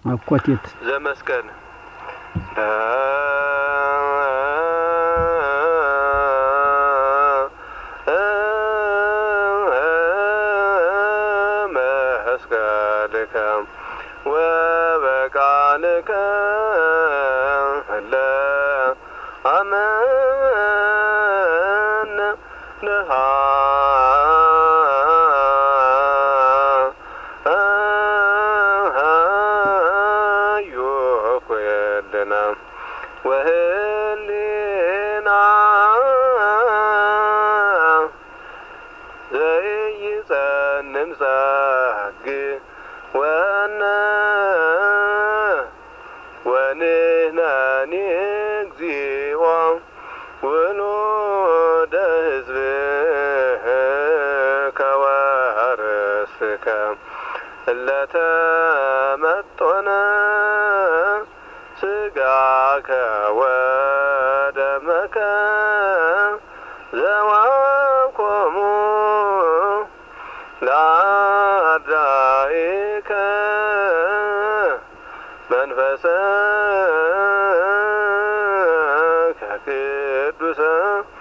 አቆቴት ዘመስቀል መስቀልከ ወበቃልከ ለአመነ ነሃ ወህሊና ዘይጸንም ጸግ ወንህነኒ እግዚኦ ውሉደ ሕዝብከ ወርስከ እለተመጦነ ስጋከ ወደመከ ዘዋኮሙ ለአዳኢከ መንፈሰከ ቅዱሰ